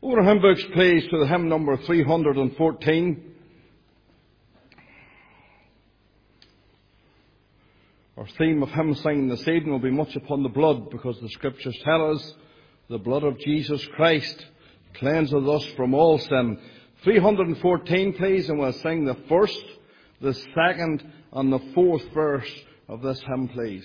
Over hymn books, please, to the hymn number 314. Our theme of hymn singing this evening will be much upon the blood, because the Scriptures tell us the blood of Jesus Christ cleanseth us from all sin. 314, please, and we'll sing the first, the second, and the fourth verse of this hymn, please.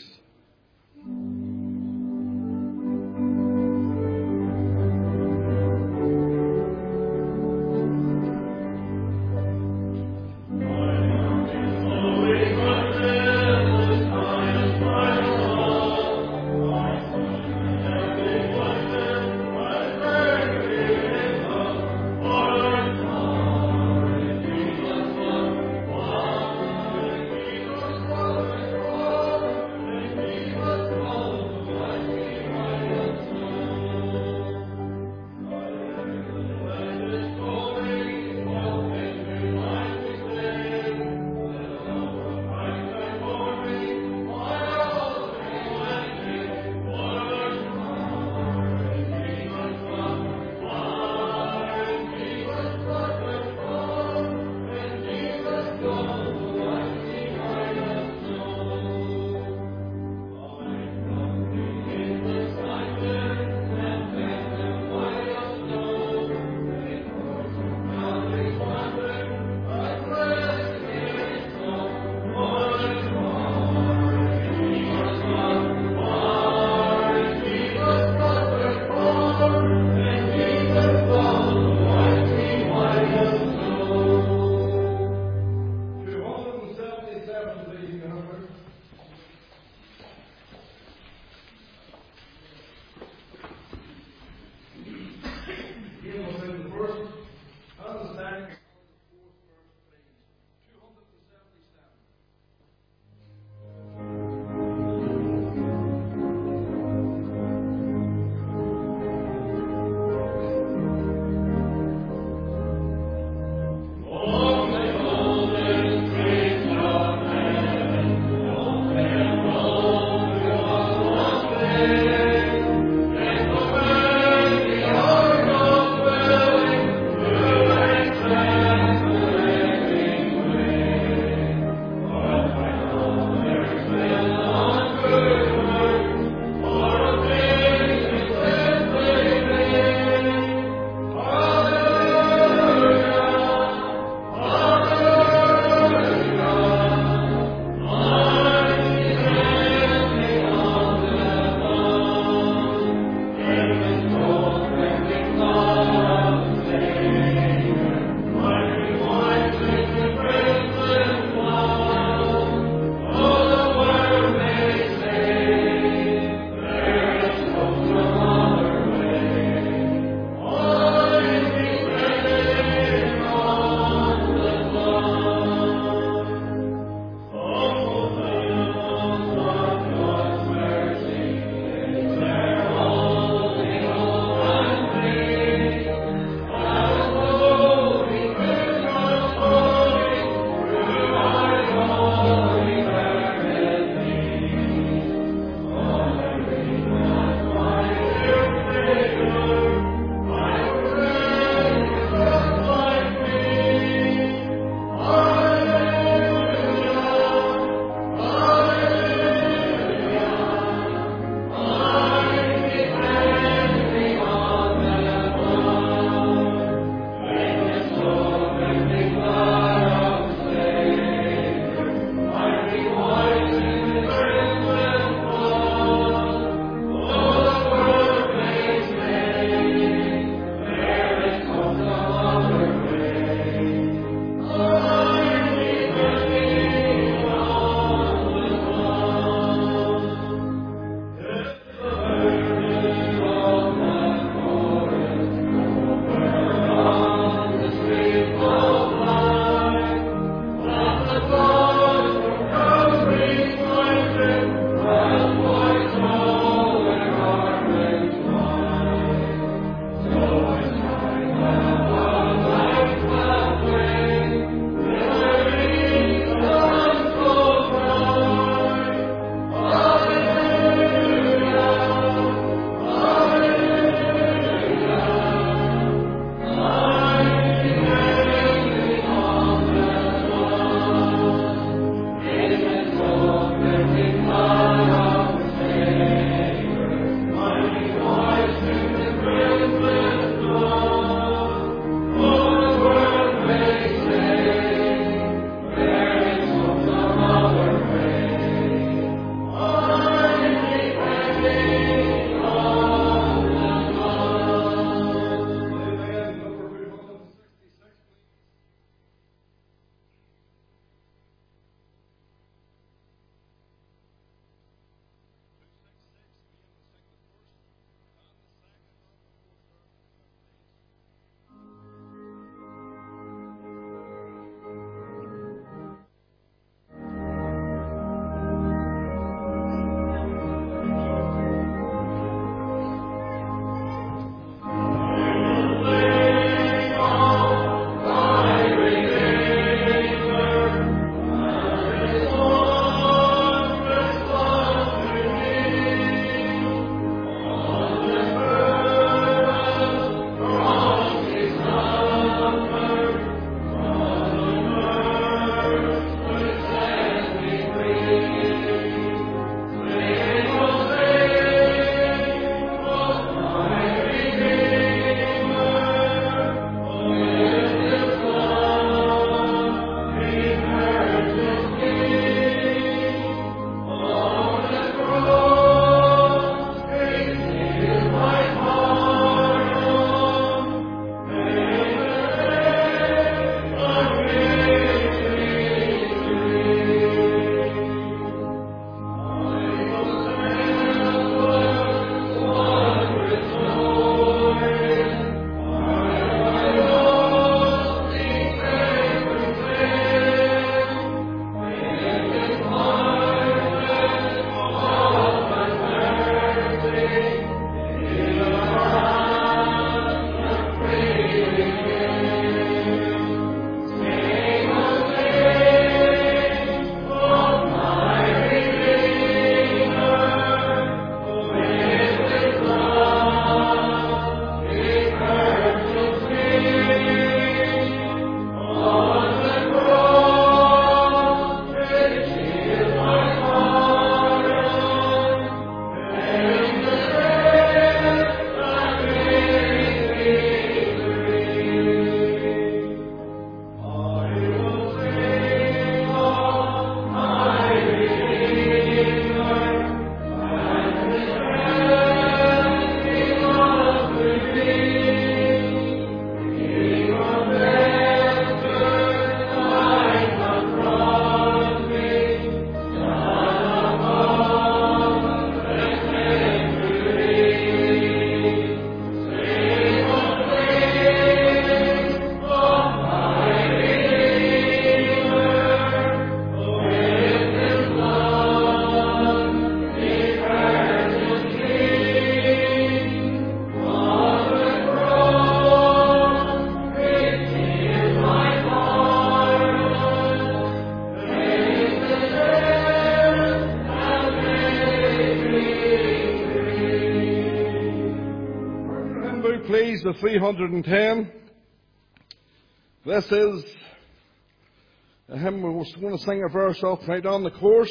the 310. This is a hymn we're going to sing a verse off right on the course.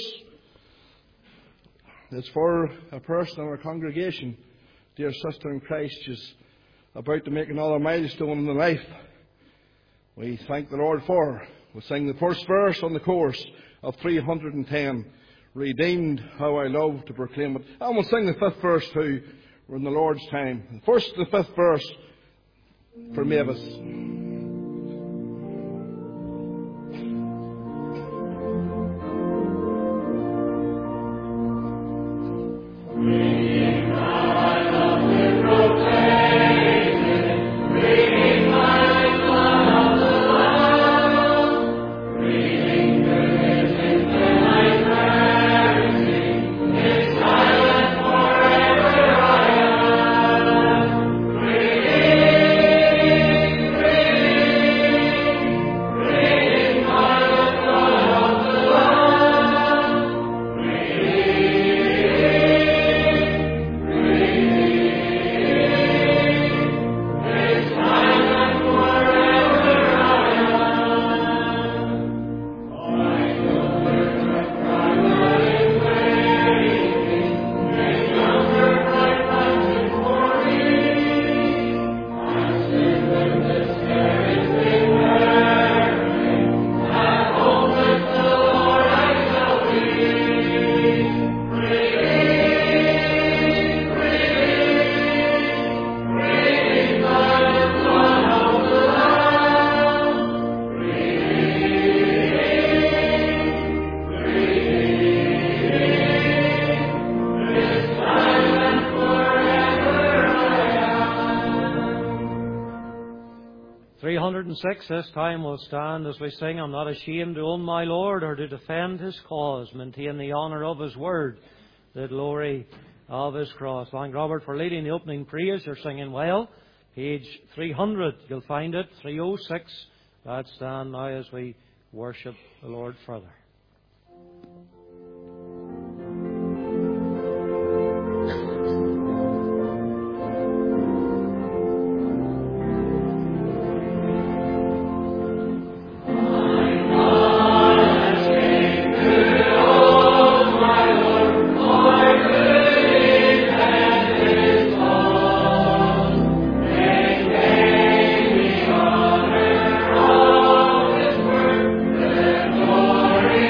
It's for a person in our congregation, dear sister in Christ, who's about to make another milestone in the life. We thank the Lord for her. We'll sing the first verse on the course of 310. Redeemed, how I love to proclaim it. And we'll sing the fifth verse too. We're in the Lord's time. First, the fifth verse for Mavis. This time we'll stand as we sing, I'm not ashamed to own my Lord, or to defend His cause, maintain the honour of His word, the glory of His cross. Thank Robert for leading the opening praise. You're singing well. Page 300, you'll find it, 306. Let's stand now as we worship the Lord further. Glory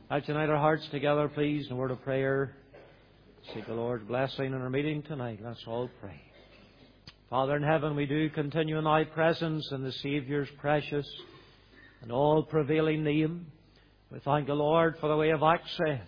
Let's unite our hearts together, please, in a word of prayer. Seek the Lord's blessing in our meeting tonight. Let's all pray. Father in heaven, we do continue in Thy presence in the Saviour's precious and all-prevailing name. We thank the Lord for the way of access,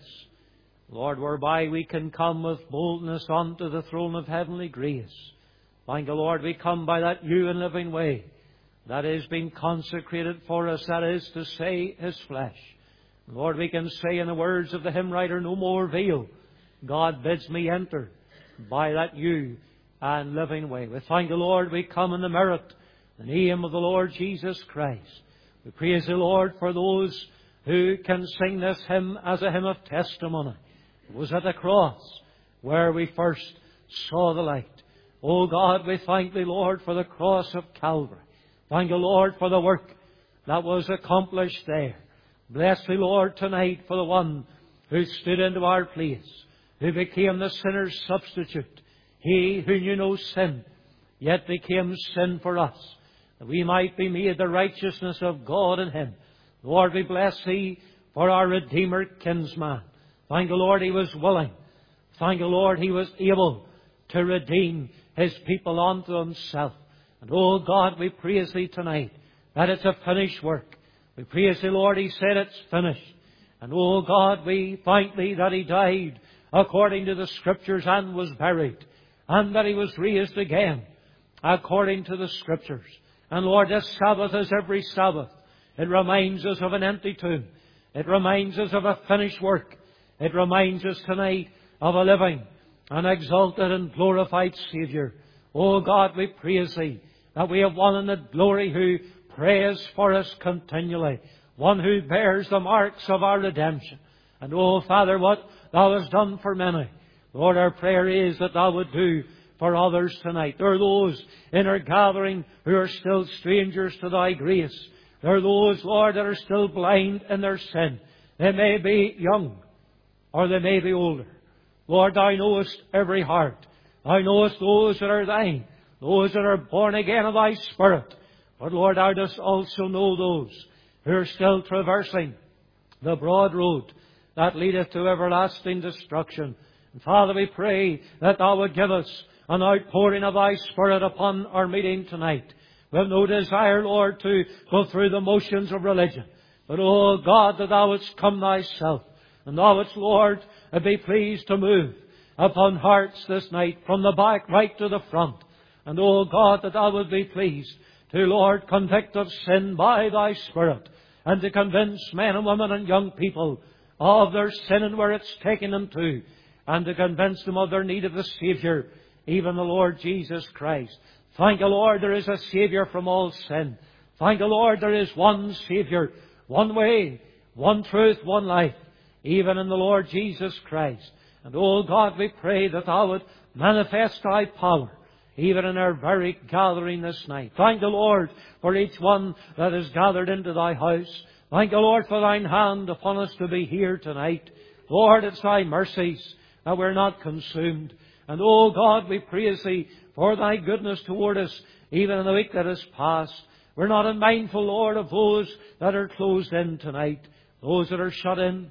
Lord, whereby we can come with boldness unto the throne of heavenly grace. Thank the Lord, we come by that new and living way that has been consecrated for us, that is to say, His flesh. Lord, we can say in the words of the hymn writer, no more veil. God bids me enter by that new and living way. We thank the Lord, we come in the merit, the name of the Lord Jesus Christ. We praise the Lord for those who can sing this hymn as a hymn of testimony. It was at the cross where we first saw the light. O God, we thank Thee, Lord, for the cross of Calvary. Thank the Lord for the work that was accomplished there. Bless Thee, Lord, tonight for the one who stood into our place, who became the sinner's substitute. He who knew no sin, yet became sin for us, that we might be made the righteousness of God in Him. Lord, we bless Thee for our Redeemer kinsman. Thank the Lord He was willing. Thank the Lord He was able to redeem His people unto Himself. And oh God, we praise Thee tonight that it's a finished work. We praise Thee, Lord, He said it's finished. And oh God, we thank Thee that He died according to the Scriptures and was buried, and that He was raised again according to the Scriptures. And Lord, this Sabbath is every Sabbath. It reminds us of an empty tomb. It reminds us of a finished work. It reminds us tonight of a living and exalted and glorified Saviour. Oh God, we praise Thee that we have one in the glory who prays for us continually, one who bears the marks of our redemption. And oh Father, what Thou hast done for many, Lord, our prayer is that Thou would do for others tonight. There are those in our gathering who are still strangers to Thy grace. There are those, Lord, that are still blind in their sin. They may be young or they may be older. Lord, Thou knowest every heart. Thou knowest those that are Thine, those that are born again of Thy Spirit. But Lord, Thou dost also know those who are still traversing the broad road that leadeth to everlasting destruction. And Father, we pray that Thou would give us an outpouring of Thy Spirit upon our meeting tonight. We have no desire, Lord, to go through the motions of religion. But, oh God, that Thou wouldst come Thyself, and Thou wouldst, Lord, be pleased to move upon hearts this night, from the back right to the front. And, oh God, that Thou would be pleased to, Lord, convict of sin by Thy Spirit, and to convince men and women and young people of their sin and where it's taken them to, and to convince them of their need of the Saviour, even the Lord Jesus Christ. Thank the Lord, there is a Saviour from all sin. Thank the Lord, there is one Saviour, one way, one truth, one life, even in the Lord Jesus Christ. And, oh God, we pray that Thou would manifest Thy power, even in our very gathering this night. Thank the Lord for each one that is gathered into Thy house. Thank the Lord for Thine hand upon us to be here tonight. Lord, it's Thy mercies that we're not consumed. And, oh God, we praise Thee for Thy goodness toward us, even in the week that has passed. We're not unmindful, Lord, of those that are closed in tonight, those that are shut in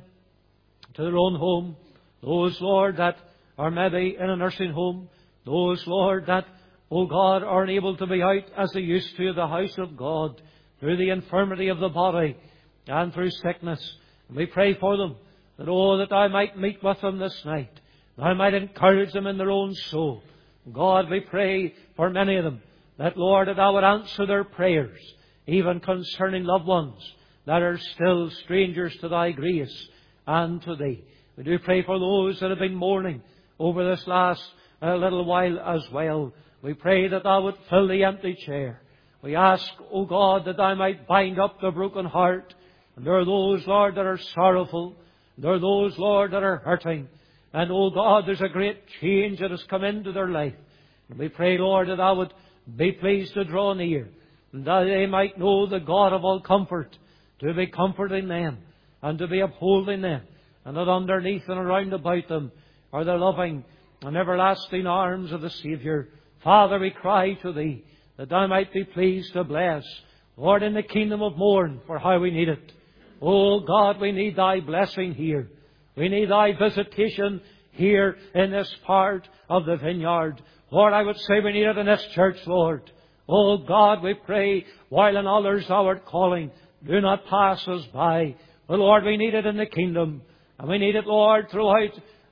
to their own home, those, Lord, that are maybe in a nursing home, those, Lord, that, oh God, are unable to be out as they used to the house of God through the infirmity of the body and through sickness. And we pray for them that, oh, that Thou might meet with them this night. Thou might encourage them in their own soul. God, we pray for many of them that, Lord, that Thou would answer their prayers, even concerning loved ones that are still strangers to Thy grace and to Thee. We do pray for those that have been mourning over this last little while as well. We pray that Thou would fill the empty chair. We ask, O God, that Thou might bind up the broken heart. And there are those, Lord, that are sorrowful. There are those, Lord, that are hurting. And, oh God, there's a great change that has come into their life. And we pray, Lord, that Thou would be pleased to draw near, and that they might know the God of all comfort, to be comforting them, and to be upholding them, and that underneath and around about them are the loving and everlasting arms of the Saviour. Father, we cry to Thee that Thou might be pleased to bless, Lord, in the kingdom of morn, for how we need it. Oh God, we need Thy blessing here. We need Thy visitation here in this part of the vineyard. Lord, I would say we need it in this church, Lord. Oh God, we pray, while in others Thou art calling, do not pass us by. But Lord, we need it in the kingdom. And we need it, Lord, throughout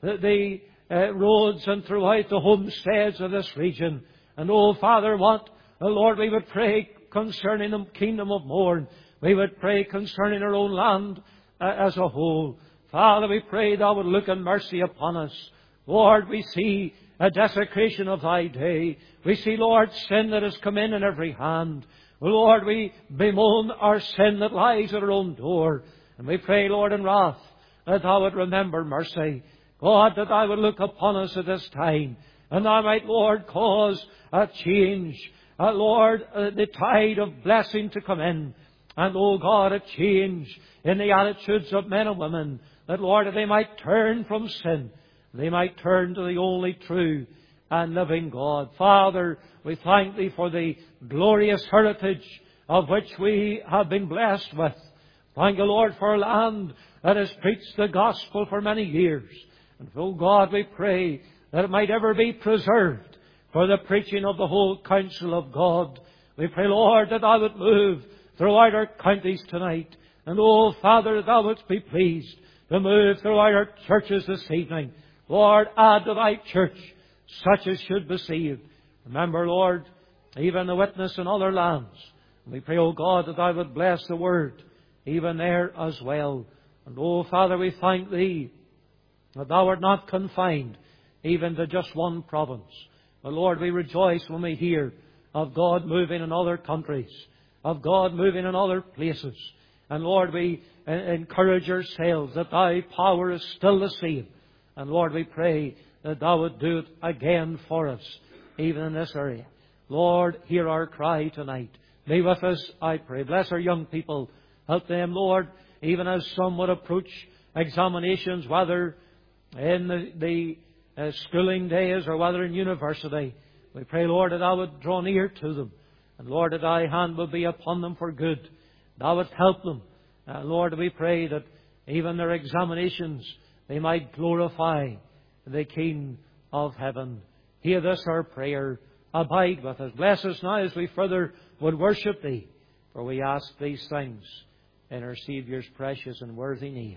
the roads and throughout the homesteads of this region. And oh Father, Lord, we would pray concerning the kingdom of Mourne. We would pray concerning our own land as a whole. Father, we pray Thou would look in mercy upon us. Lord, we see a desecration of Thy day. We see, Lord, sin that has come in every hand. Lord, we bemoan our sin that lies at our own door. And we pray, Lord, in wrath, that Thou would remember mercy. God, that Thou would look upon us at this time. And Thou might, Lord, cause a change. Lord, the tide of blessing to come in. And, oh God, a change in the attitudes of men and women. That, Lord, that they might turn from sin. They might turn to the only true and living God. Father, we thank Thee for the glorious heritage of which we have been blessed with. Thank You, Lord, for a land that has preached the gospel for many years. And, oh God, we pray that it might ever be preserved for the preaching of the whole counsel of God. We pray, Lord, that Thou would move throughout our counties tonight. And, oh Father, that Thou wouldst be pleased to move throughout our churches this evening. Lord, add to Thy church such as should be saved. Remember, Lord, even the witness in other lands. And we pray, O God, that Thou would bless the word even there as well. And, oh Father, we thank Thee that Thou art not confined even to just one province. But, Lord, we rejoice when we hear of God moving in other countries, of God moving in other places. And, Lord, we encourage ourselves that Thy power is still the same. And, Lord, we pray that Thou would do it again for us, even in this area. Lord, hear our cry tonight. Be with us, I pray. Bless our young people. Help them, Lord, even as some would approach examinations, whether in the schooling days or whether in university. We pray, Lord, that Thou would draw near to them. And, Lord, that Thy hand would be upon them for good. Thou would help them. Lord, we pray that even their examinations, they might glorify the King of heaven. Hear this our prayer. Abide with us. Bless us now as we further would worship Thee. For we ask these things in our Saviour's precious and worthy name.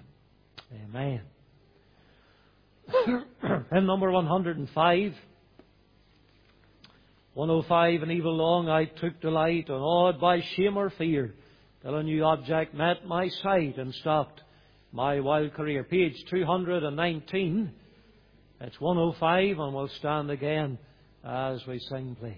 Amen. Hymn number 105. 105, and even long I took delight, unawed by shame or fear, till a new object met my sight and stopped my wild career. Page 219. It's 105, and we'll stand again as we sing, please.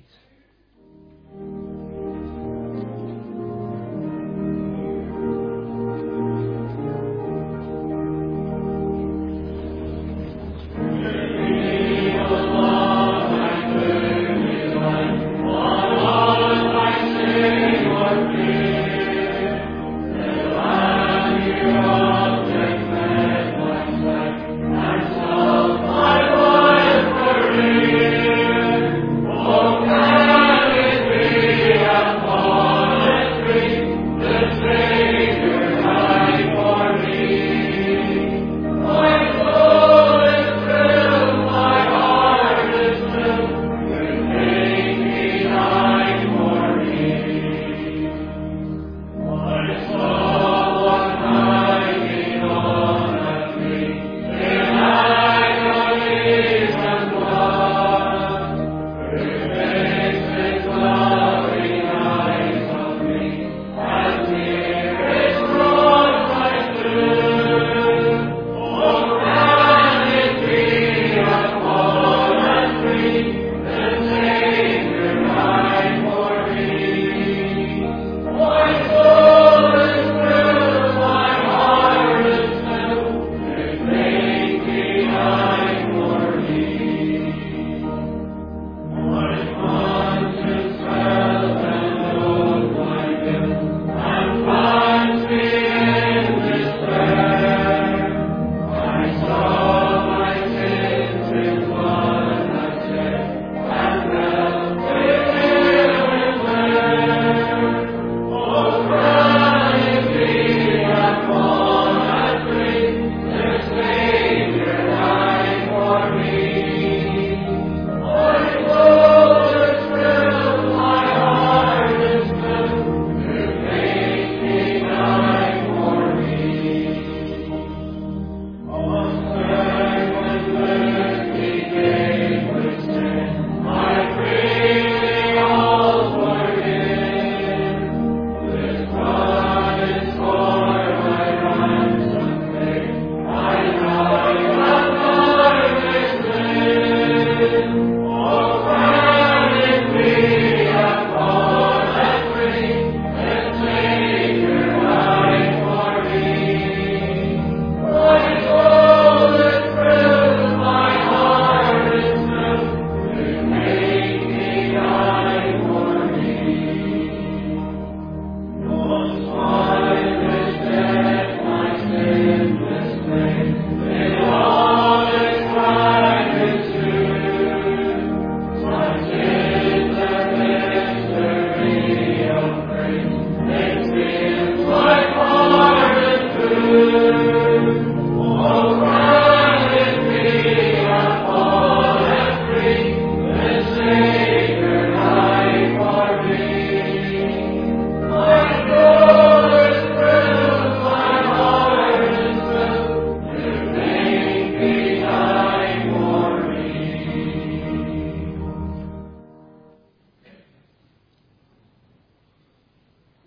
Oh,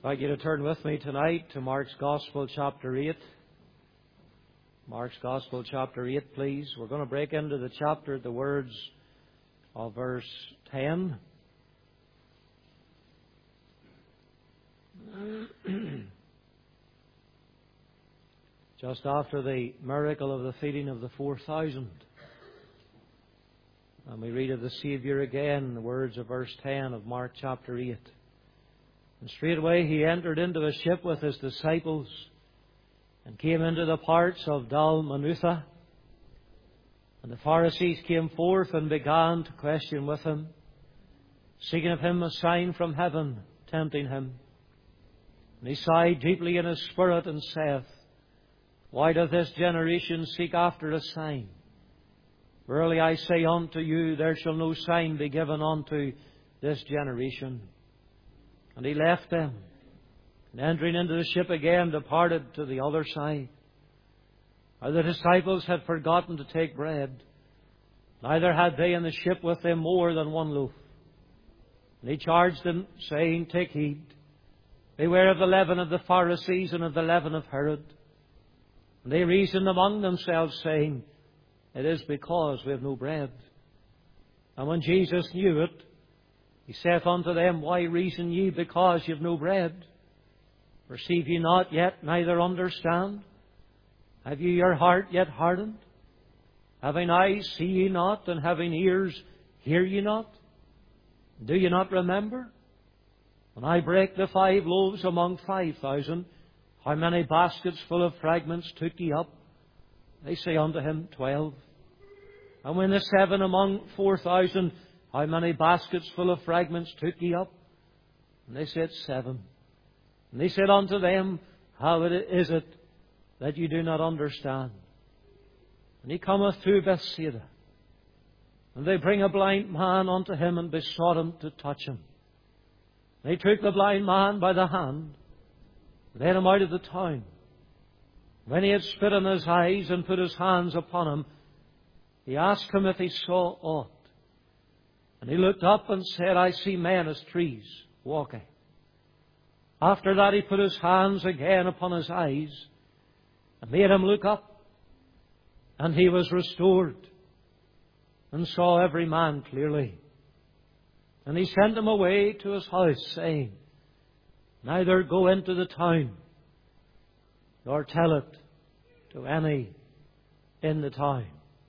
I'd like you to turn with me tonight to Mark's Gospel, chapter 8. Mark's Gospel, chapter 8, please. We're going to break into the chapter at the words of verse 10. Just after the miracle of the feeding of the 4,000. And we read of the Saviour again, the words of verse 10 of Mark chapter 8. And straightway he entered into a ship with his disciples and came into the parts of Dalmanutha. And the Pharisees came forth and began to question with him, seeking of him a sign from heaven, tempting him. And he sighed deeply in his spirit and saith, Why doth this generation seek after a sign? Verily I say unto you, there shall no sign be given unto this generation. And he left them, and entering into the ship again, departed to the other side. Now the disciples had forgotten to take bread, neither had they in the ship with them more than one loaf. And he charged them, saying, Take heed, beware of the leaven of the Pharisees and of the leaven of Herod. And they reasoned among themselves, saying, It is because we have no bread. And when Jesus knew it, He saith unto them, Why reason ye because ye have no bread? Perceive ye not yet, neither understand? Have ye your heart yet hardened? Having eyes, see ye not, and having ears, hear ye not? Do ye not remember? When I brake the 5 loaves among 5,000, how many baskets full of fragments took ye up? They say unto him, 12. And when the 7 among 4,000, how many baskets full of fragments took ye up? And they said, 7. And he said unto them, How is it that you do not understand? And he cometh to Bethsaida. And they bring a blind man unto him, and besought him to touch him. They took the blind man by the hand, led him out of the town. When he had spit in his eyes and put his hands upon him, he asked him if he saw aught. And he looked up and said, I see men as trees walking. After that he put his hands again upon his eyes and made him look up. And he was restored and saw every man clearly. And he sent him away to his house, saying, Neither go into the town, nor tell it to any in the town.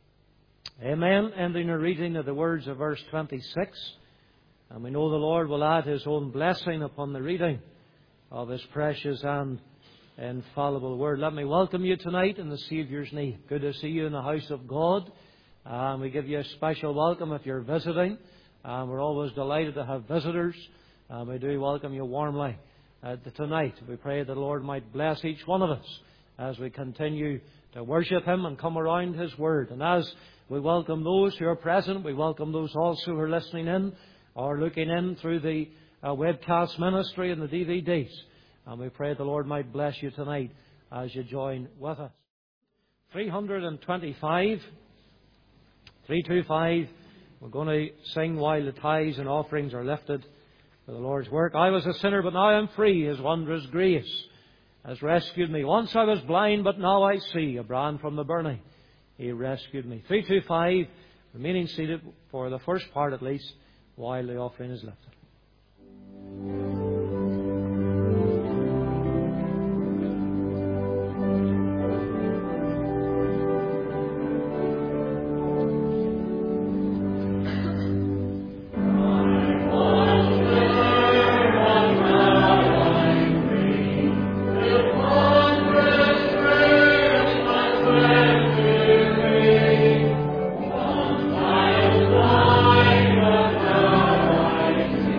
Amen. Ending the reading of the words of verse 26. And we know the Lord will add His own blessing upon the reading of His precious and infallible word. Let me welcome you tonight in the Saviour's name. Good to see you in the house of God. And we give you a special welcome if you're visiting. And we're always delighted to have visitors. And we do welcome you warmly tonight. We pray that the Lord might bless each one of us as we continue to worship Him and come around His Word. And as we welcome those who are present, we welcome those also who are listening in or looking in through the webcast ministry and the DVDs. And we pray the Lord might bless you tonight as you join with us. 325, 325, we're going to sing while the tithes and offerings are lifted for the Lord's work. I was a sinner, but now I am free. His wondrous grace has rescued me. Once I was blind, but now I see. A brand from the burning, He rescued me. 325, remaining seated for the first part at least, while the offering is lifted. Thank you.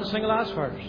to sing the last verse.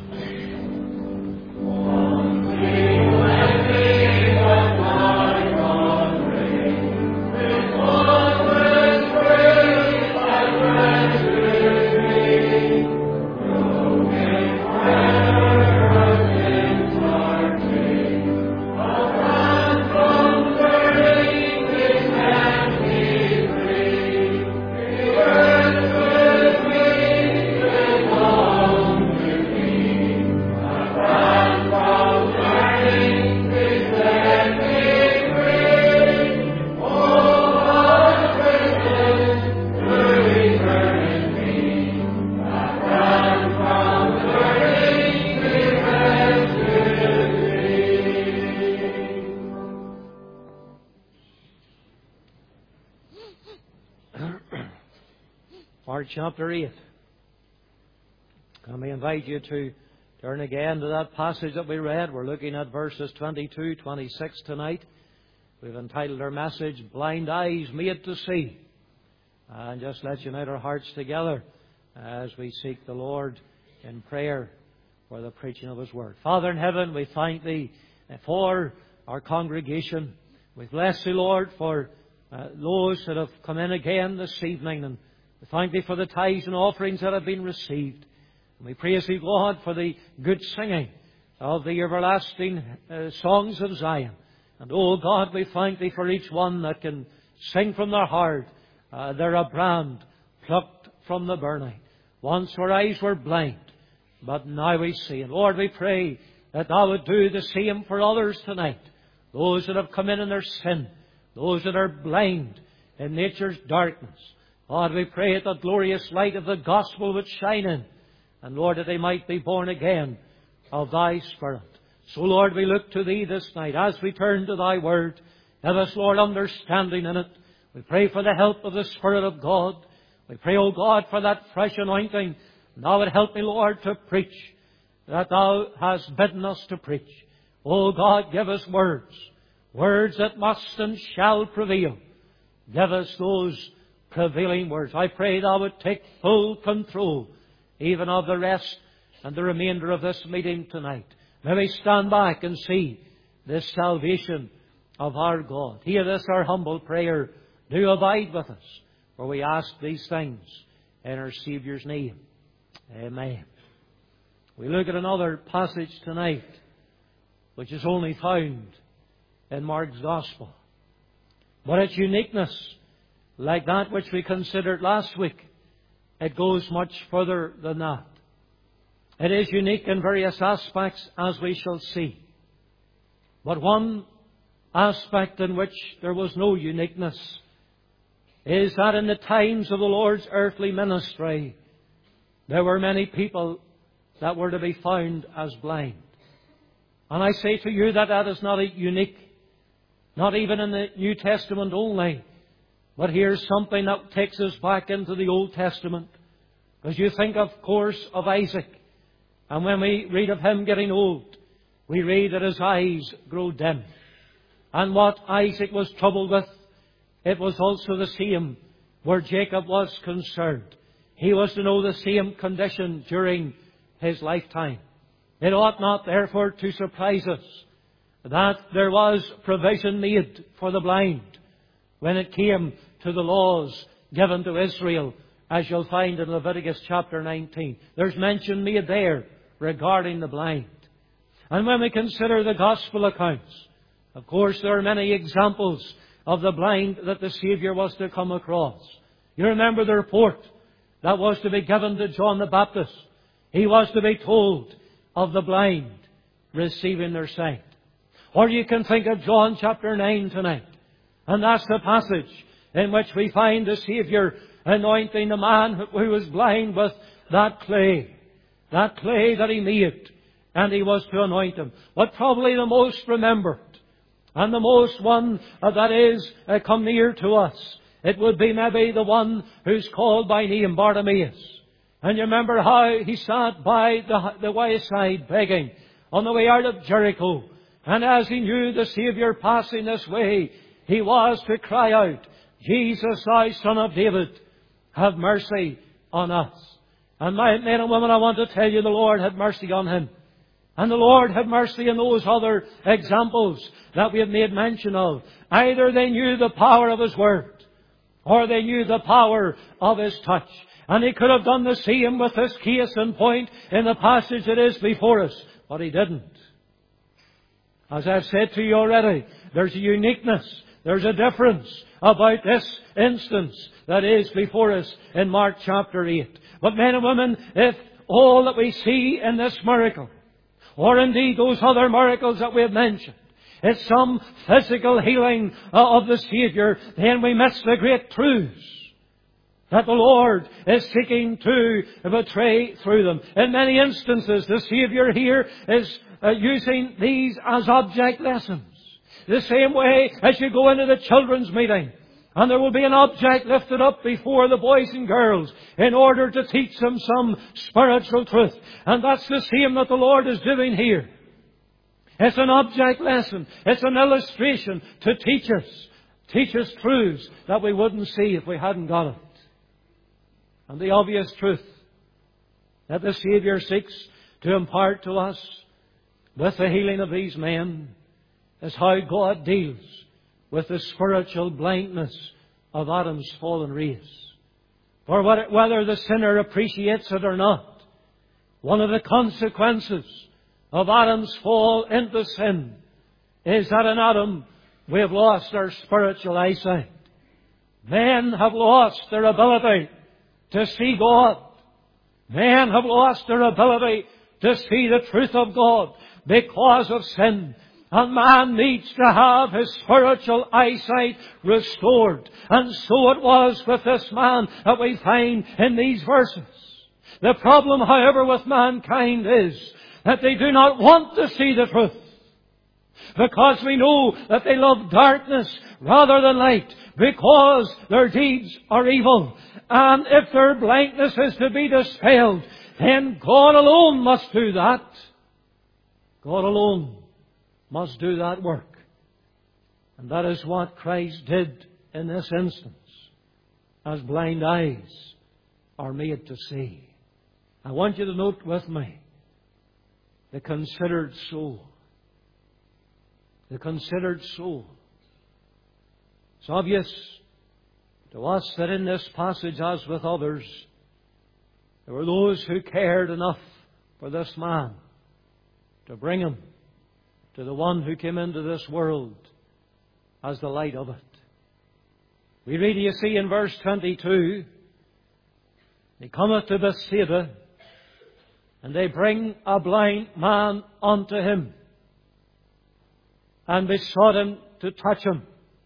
Mark chapter 8. Can we invite you to turn again to that passage that we read? We're looking at verses 22, 26 tonight. We've entitled our message, Blind Eyes Made to See. And just let's unite our hearts together as we seek the Lord in prayer for the preaching of His Word. Father in heaven, we thank Thee for our congregation. We bless Thee, Lord, for those that have come in again this evening, and we thank Thee for the tithes and offerings that have been received. And we praise Thee, God, for the good singing of the everlasting songs of Zion. And, oh God, we thank Thee for each one that can sing from their heart. They're a brand plucked from the burning. Once our eyes were blind, but now we see. And Lord, we pray that Thou would do the same for others tonight. Those that have come in their sin. Those that are blind in nature's darkness. Lord, we pray that the glorious light of the gospel would shine in. And Lord, that they might be born again of Thy Spirit. So Lord, we look to Thee this night as we turn to Thy Word. Give us, Lord, understanding in it. We pray for the help of the Spirit of God. We pray, O God, for that fresh anointing. And Thou would help me, Lord, to preach that Thou hast bidden us to preach. O God, give us words. Words that must and shall prevail. Give us those prevailing words. I pray Thou would take full control even of the rest and the remainder of this meeting tonight. May we stand back and see this salvation of our God. Hear this, our humble prayer. Do abide with us, for we ask these things in our Saviour's name. Amen. We look at another passage tonight which is only found in Mark's Gospel. But its uniqueness, like that which we considered last week, it goes much further than that. It is unique in various aspects, as we shall see. But one aspect in which there was no uniqueness is that in the times of the Lord's earthly ministry, there were many people that were to be found as blind. And I say to you that that is not unique, not even in the New Testament only. But here's something that takes us back into the Old Testament. Because you think, of course, of Isaac. And when we read of him getting old, we read that his eyes grow dim. And what Isaac was troubled with, it was also the same where Jacob was concerned. He was to know the same condition during his lifetime. It ought not, therefore, to surprise us that there was provision made for the blind when it came to the laws given to Israel, as you'll find in Leviticus chapter 19. There's mention made there regarding the blind. And when we consider the Gospel accounts, of course there are many examples of the blind that the Saviour was to come across. You remember the report that was to be given to John the Baptist. He was to be told of the blind receiving their sight. Or you can think of John chapter 9 tonight. And that's the passage in which we find the Saviour anointing the man who was blind with that clay that He made, and He was to anoint him. But probably the most remembered, and the most one that is come near to us, it would be maybe the one who's called by name Bartimaeus. And you remember how he sat by the wayside begging on the way out of Jericho. And as he knew the Saviour passing this way, he was to cry out, Jesus, thou Son of David, have mercy on us. And my men and women, I want to tell you, the Lord had mercy on him. And the Lord had mercy on those other examples that we have made mention of. Either they knew the power of His Word, or they knew the power of His touch. And He could have done the same with this case in point in the passage that is before us. But He didn't. As I've said to you already, there's a uniqueness, there's a difference about this instance that is before us in Mark chapter 8. But men and women, if all that we see in this miracle, or indeed those other miracles that we have mentioned, it's some physical healing of the Saviour, then we miss the great truths that the Lord is seeking to betray through them. In many instances, the Saviour here is using these as object lessons. The same way as you go into the children's meeting, and there will be an object lifted up before the boys and girls in order to teach them some spiritual truth. And that's the same that the Lord is doing here. It's an object lesson. It's an illustration to teach us truths that we wouldn't see if we hadn't got it. And the obvious truth that the Saviour seeks to impart to us with the healing of these men is how God deals with the spiritual blindness of Adam's fallen race. For whether the sinner appreciates it or not, one of the consequences of Adam's fall into sin is that in Adam we have lost our spiritual eyesight. Men have lost their ability to see God. Men have lost their ability to see the truth of God because of sin. And man needs to have his spiritual eyesight restored. And so it was with this man that we find in these verses. The problem, however, with mankind is that they do not want to see the truth. Because we know that they love darkness rather than light. Because their deeds are evil. And if their blindness is to be dispelled, then God alone must do that. God alone must do that work. And that is what Christ did in this instance, as blind eyes are made to see. I want you to note with me the considered soul. The considered soul. It's obvious to us that in this passage, as with others, there were those who cared enough for this man to bring him to the one who came into this world as the light of it. We read, you see, in verse 22, He cometh to Bethsaida, and they bring a blind man unto Him, and besought Him to touch him.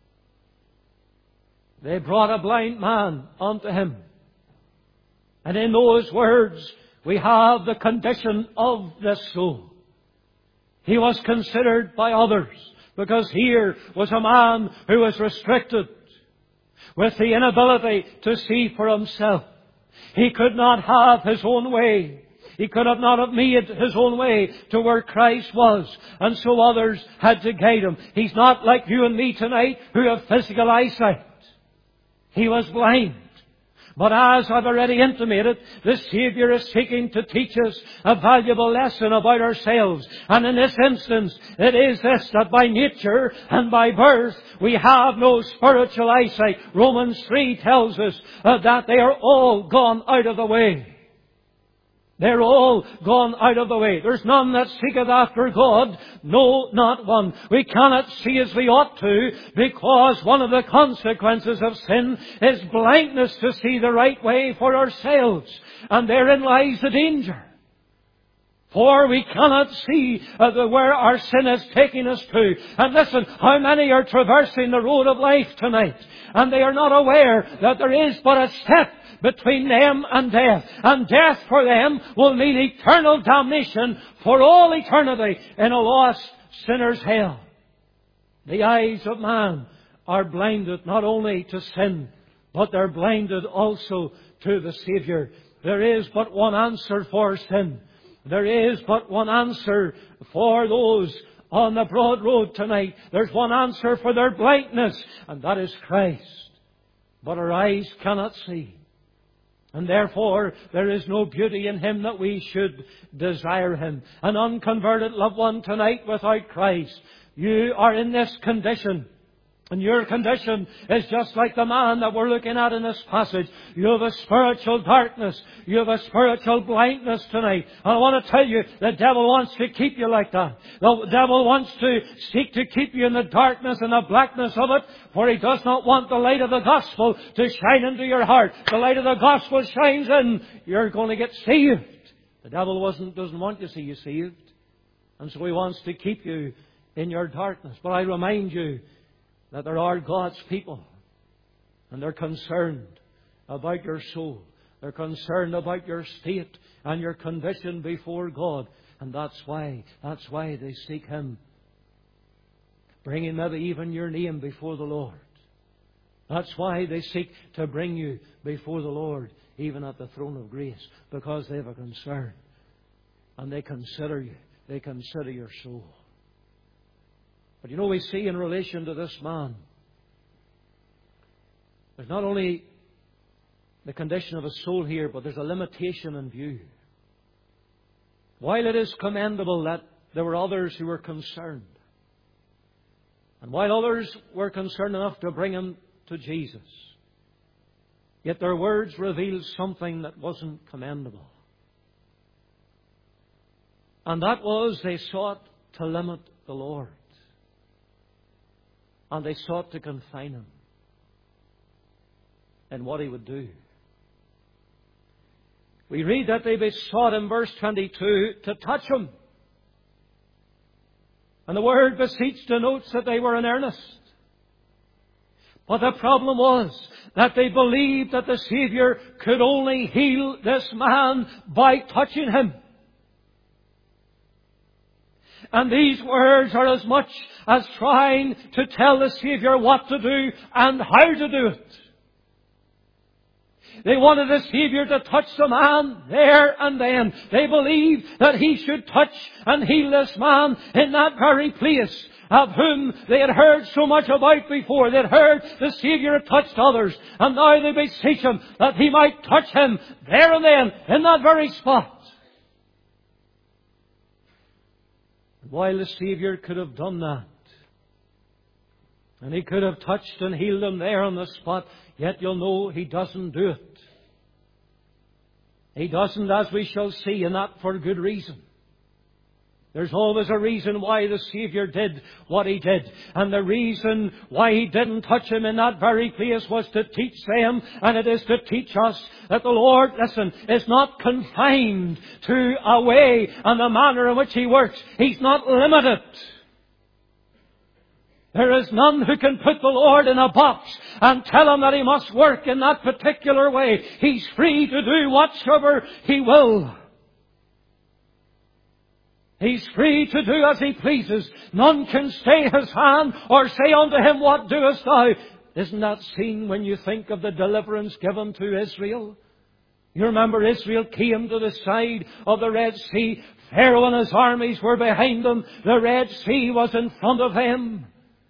They brought a blind man unto Him. And in those words, we have the condition of this soul. He was considered by others, because here was a man who was restricted with the inability to see for himself. He could not have his own way. He could not have made his own way to where Christ was. And so others had to guide him. He's not like you and me tonight who have physical eyesight. He was blind. But as I've already intimated, the Saviour is seeking to teach us a valuable lesson about ourselves. And in this instance, it is this, that by nature and by birth, we have no spiritual eyesight. Romans 3 tells us that they are all gone out of the way. They're all gone out of the way. There's none that seeketh after God. No, not one. We cannot see as we ought to, because one of the consequences of sin is blindness to see the right way for ourselves. And therein lies the danger. For we cannot see where our sin is taking us to. And listen, how many are traversing the road of life tonight, and they are not aware that there is but a step between them and death. And death for them will mean eternal damnation for all eternity in a lost sinner's hell. The eyes of man are blinded not only to sin, but they're blinded also to the Saviour. There is but one answer for sin. There is but one answer for those on the broad road tonight. There's one answer for their blindness, and that is Christ. But our eyes cannot see. And therefore, there is no beauty in Him that we should desire Him. An unconverted loved one tonight without Christ, you are in this condition. And your condition is just like the man that we're looking at in this passage. You have a spiritual darkness. You have a spiritual blindness tonight. And I want to tell you, the devil wants to keep you like that. The devil wants to seek to keep you in the darkness and the blackness of it, for he does not want the light of the gospel to shine into your heart. The light of the gospel shines in, you're going to get saved. The devil doesn't want you to see you saved. And so he wants to keep you in your darkness. But I remind you that there are God's people, and they're concerned about your soul. They're concerned about your state and your condition before God. And that's why they seek Him, bringing maybe even your name before the Lord. That's why they seek to bring you before the Lord, even at the throne of grace, because they have a concern. And they consider you. They consider your soul. But you know, we see in relation to this man, there's not only the condition of his soul here, but there's a limitation in view. While it is commendable that there were others who were concerned, and while others were concerned enough to bring him to Jesus, yet their words revealed something that wasn't commendable. And that was, they sought to limit the Lord. And they sought to confine Him in what He would do. We read that they besought in verse 22 to touch Him. And the word beseech denotes that they were in earnest. But the problem was that they believed that the Saviour could only heal this man by touching him. And these words are as much as trying to tell the Saviour what to do and how to do it. They wanted the Saviour to touch the man there and then. They believed that He should touch and heal this man in that very place, of whom they had heard so much about before. They had heard the Saviour had touched others, and now they beseech Him that He might touch him there and then in that very spot. While the Saviour could have done that, and He could have touched and healed him there on the spot, yet you'll know He doesn't do it. He doesn't, as we shall see, and that for good reason. There's always a reason why the Saviour did what He did. And the reason why He didn't touch him in that very place was to teach them, and it is to teach us, that the Lord, listen, is not confined to a way and the manner in which He works. He's not limited. There is none who can put the Lord in a box and tell Him that He must work in that particular way. He's free to do whatsoever He will. He's free to do as He pleases. None can stay His hand or say unto Him, what doest thou? Isn't that seen when you think of the deliverance given to Israel? You remember Israel came to the side of the Red Sea. Pharaoh and his armies were behind them. The Red Sea was in front of them.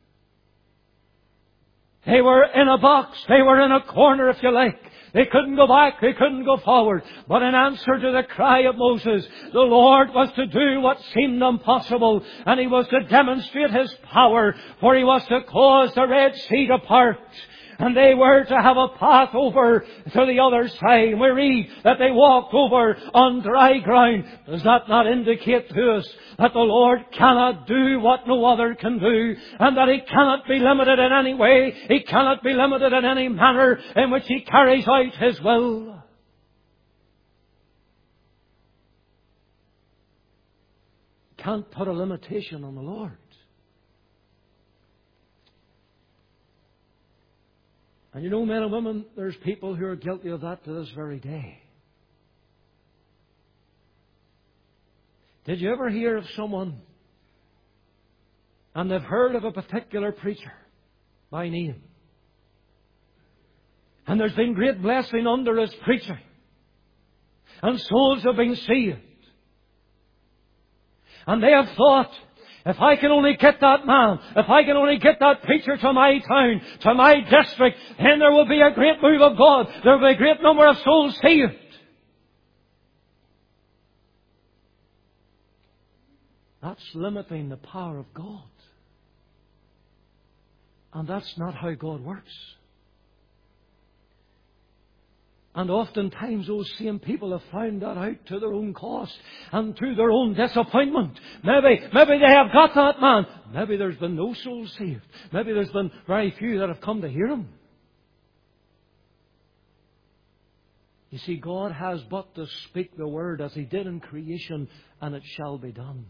They were in a box. They were in a corner, if you like. They couldn't go back. They couldn't go forward. But in answer to the cry of Moses, the Lord was to do what seemed impossible. And He was to demonstrate His power. For He was to cause the Red Sea to part. And they were to have a path over to the other side. We read that they walked over on dry ground. Does that not indicate to us that the Lord cannot do what no other can do, and that He cannot be limited in any way? He cannot be limited in any manner in which He carries out His will. Can't put a limitation on the Lord. And you know, men and women, there's people who are guilty of that to this very day. Did you ever hear of someone, and they've heard of a particular preacher by name, and there's been great blessing under his preaching, and souls have been saved, and they have thought, If I can only get that man, if I can only get that preacher to my town, to my district, then there will be a great move of God. There will be a great number of souls saved. That's limiting the power of God. And that's not how God works. And oftentimes those same people have found that out to their own cost and to their own disappointment. Maybe they have got that man. Maybe there's been no souls saved. Maybe there's been very few that have come to hear him. You see, God has but to speak the word as He did in creation, and it shall be done.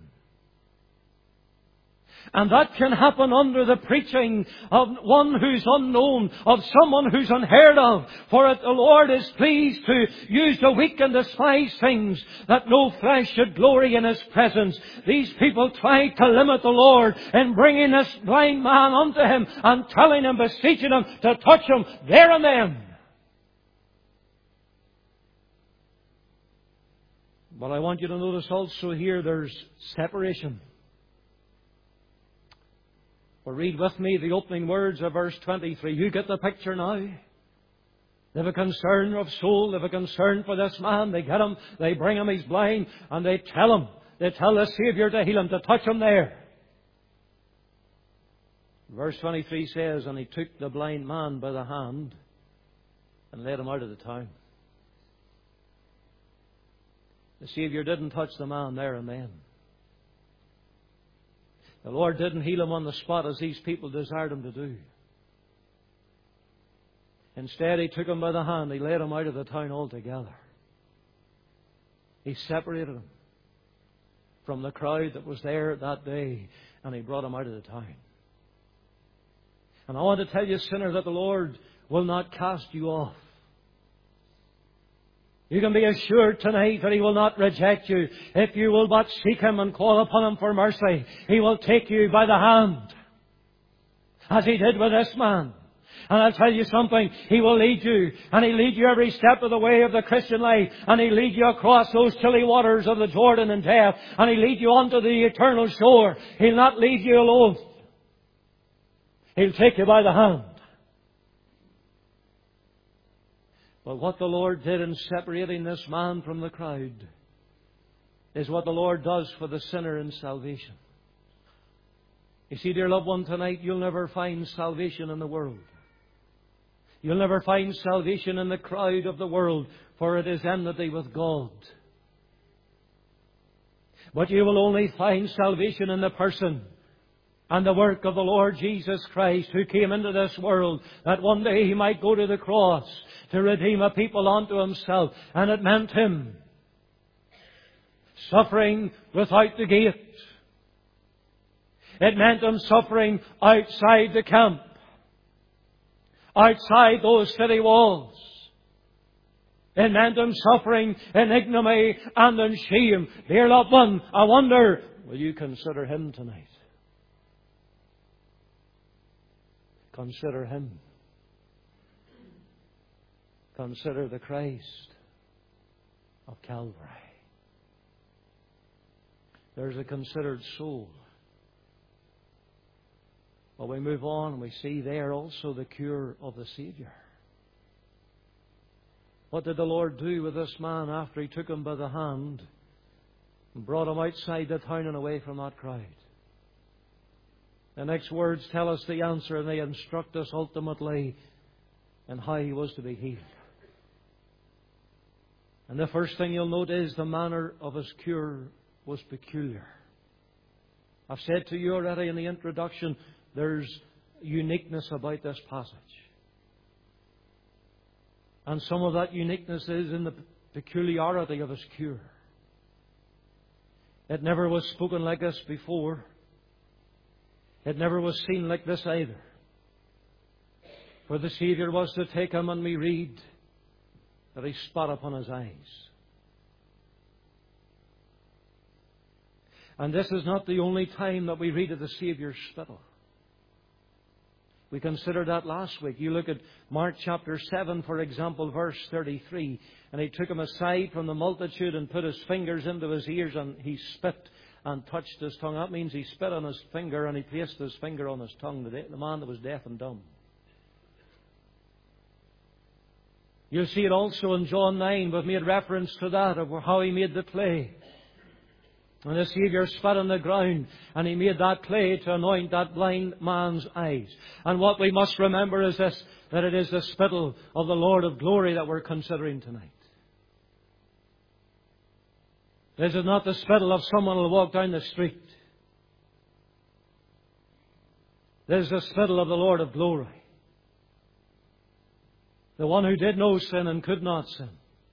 And that can happen under the preaching of one who's unknown, of someone who's unheard of. For the Lord is pleased to use the weak and despised things, that no flesh should glory in His presence. These people tried to limit the Lord in bringing this blind man unto Him and telling him, beseeching him to touch him there and then. But I want you to notice also here there's separation. Well, read with me the opening words of verse 23. You get the picture now. They have a concern of soul. They have a concern for this man. They get him. They bring him. He's blind. And they tell him. They tell the Saviour to heal him, to touch him there. Verse 23 says, and He took the blind man by the hand and led him out of the town. The Saviour didn't touch the man there and then. The Lord didn't heal him on the spot as these people desired Him to do. Instead, He took him by the hand. He led him out of the town altogether. He separated him from the crowd that was there that day, and He brought him out of the town. And I want to tell you, sinner, that the Lord will not cast you off. You can be assured tonight that He will not reject you if you will but seek Him and call upon Him for mercy. He will take you by the hand, as He did with this man. And I'll tell you something, He will lead you, and He'll lead you every step of the way of the Christian life, and He'll lead you across those chilly waters of the Jordan and death, and He'll lead you onto the eternal shore. He'll not lead you alone. He'll take you by the hand. But what the Lord did in separating this man from the crowd is what the Lord does for the sinner in salvation. You see, dear loved one, tonight you'll never find salvation in the world. You'll never find salvation in the crowd of the world, for it is enmity with God. But you will only find salvation in the person and the work of the Lord Jesus Christ, who came into this world that one day He might go to the cross to redeem a people unto Himself. And it meant Him suffering without the gate. It meant Him suffering outside the camp, outside those city walls. It meant Him suffering in ignominy and in shame. Dear loved one, I wonder, will you consider Him tonight? Consider Him. Consider the Christ of Calvary. There's a considered soul. Well, we move on and we see there also the cure of the Saviour. What did the Lord do with this man after He took him by the hand and brought him outside the town and away from that crowd? The next words tell us the answer, and they instruct us ultimately in how he was to be healed. And the first thing you'll note is the manner of His cure was peculiar. I've said to you already in the introduction, there's uniqueness about this passage. And some of that uniqueness is in the peculiarity of His cure. It never was spoken like this before. It never was seen like this either. For the Saviour was to take him, and we read that He spat upon his eyes. And this is not the only time that we read of the Saviour's spittle. We considered that last week. You look at Mark chapter 7, for example, verse 33. And He took him aside from the multitude and put His fingers into his ears, and He spit and touched his tongue. That means he spit on his finger and he placed his finger on his tongue, the man that was deaf and dumb. You'll see it also in John 9, we've made reference to that, of how he made the clay. And the Saviour spat on the ground, and he made that clay to anoint that blind man's eyes. And what we must remember is this, that it is the spittle of the Lord of glory that we're considering tonight. This is not the spittle of someone who will walk down the street. This is the spittle of the Lord of glory. The one who did no sin and could not sin.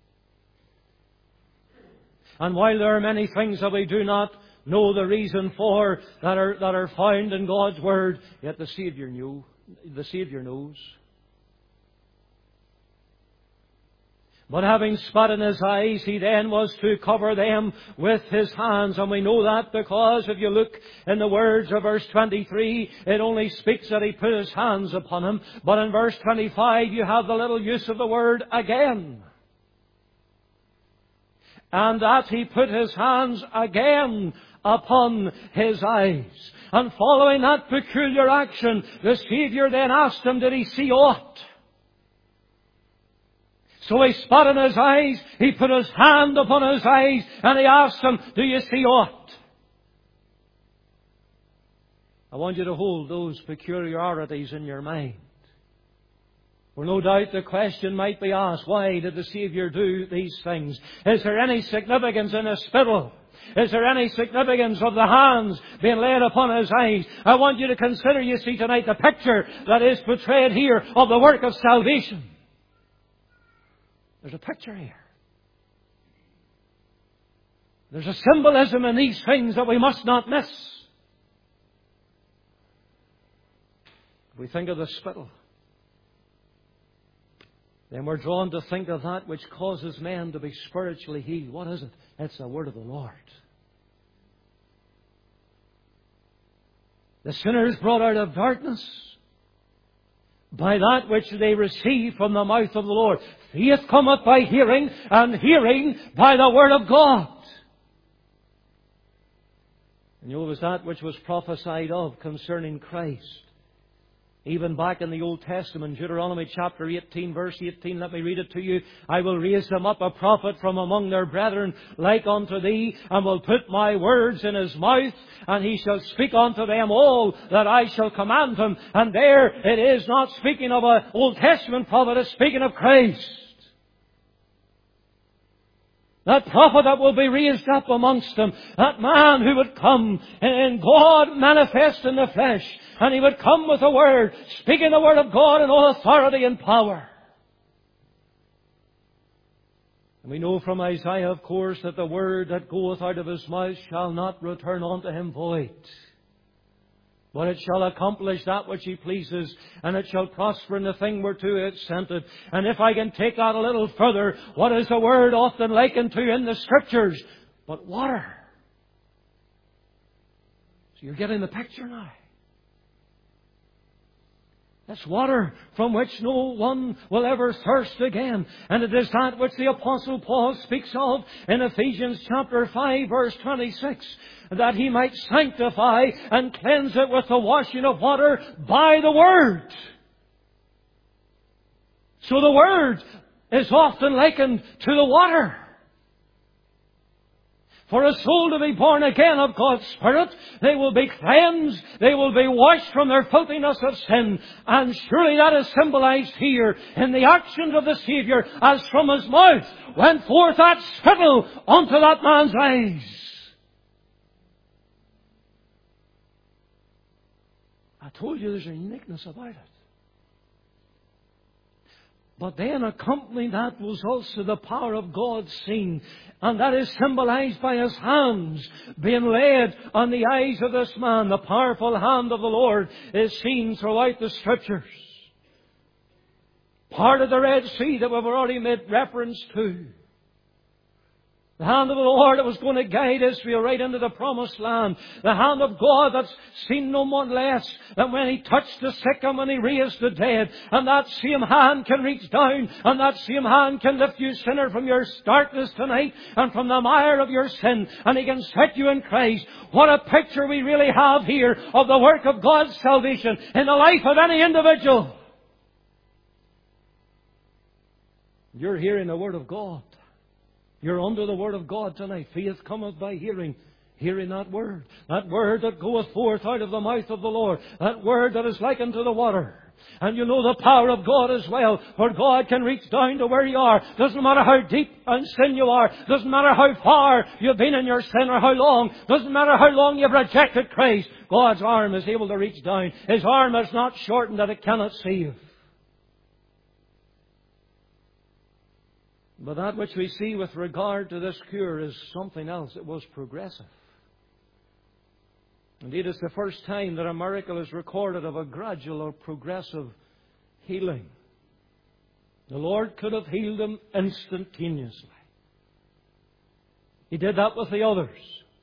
And while there are many things that we do not know the reason for that are found in God's Word, yet the Saviour knew. The Saviour knows. But having spat in his eyes, he then was to cover them with his hands. And we know that because if you look in the words of verse 23, it only speaks that he put his hands upon him. But in verse 25, you have the little use of the word again. And that he put his hands again upon his eyes. And following that peculiar action, the Saviour then asked him, did he see aught? So he spat in his eyes, he put his hand upon his eyes, and he asked him, do you see aught? I want you to hold those peculiarities in your mind. For no doubt the question might be asked, why did the Saviour do these things? Is there any significance in a spittle? Is there any significance of the hands being laid upon his eyes? I want you to consider, you see tonight, the picture that is portrayed here of the work of salvation. There's a picture here. There's a symbolism in these things that we must not miss. If we think of the spittle, then we're drawn to think of that which causes men to be spiritually healed. What is it? It's the word of the Lord. The sinners brought out of darkness by that which they receive from the mouth of the Lord. Faith cometh by hearing, and hearing by the word of God. And you know, it was that which was prophesied of concerning Christ. Even back in the Old Testament, Deuteronomy chapter 18, verse 18, let me read it to you. I will raise them up a prophet from among their brethren like unto thee, and will put my words in his mouth, and he shall speak unto them all that I shall command him. And there it is not speaking of an Old Testament prophet, it's speaking of Christ. That prophet that will be raised up amongst them. That man who would come in God manifest in the flesh. And he would come with the word, speaking the word of God in all authority and power. And we know from Isaiah, of course, that the word that goeth out of his mouth shall not return unto him void. But it shall accomplish that which he pleases, and it shall prosper in the thing whereto it sent it. And if I can take that a little further, what is the word often likened to in the Scriptures? But water. So you're getting the picture now. It's water from which no one will ever thirst again. And it is that which the Apostle Paul speaks of in Ephesians chapter 5, verse 26. That he might sanctify and cleanse it with the washing of water by the Word. So the Word is often likened to the water. For a soul to be born again of God's Spirit, they will be cleansed, they will be washed from their filthiness of sin. And surely that is symbolized here in the actions of the Saviour, as from his mouth went forth that spittle unto that man's eyes. I told you there's a uniqueness about it. But then accompanying that was also the power of God seen. And that is symbolized by his hands being laid on the eyes of this man. The powerful hand of the Lord is seen throughout the Scriptures. Part of the Red Sea that we've already made reference to. The hand of the Lord that was going to guide Israel right into the promised land. The hand of God that's seen no one less than when He touched the sick and when He raised the dead. And that same hand can reach down, and that same hand can lift you, sinner, from your darkness tonight and from the mire of your sin. And He can set you in Christ. What a picture we really have here of the work of God's salvation in the life of any individual. You're hearing the Word of God. You're under the Word of God tonight. Faith cometh by hearing. Hearing that Word. That Word that goeth forth out of the mouth of the Lord. That Word that is likened to the water. And you know the power of God as well. For God can reach down to where you are. Doesn't matter how deep in sin you are. Doesn't matter how far you've been in your sin or how long. Doesn't matter how long you've rejected Christ. God's arm is able to reach down. His arm is not shortened that it cannot save. But that which we see with regard to this cure is something else. It was progressive. Indeed, it's the first time that a miracle is recorded of a gradual or progressive healing. The Lord could have healed him instantaneously. He did that with the others.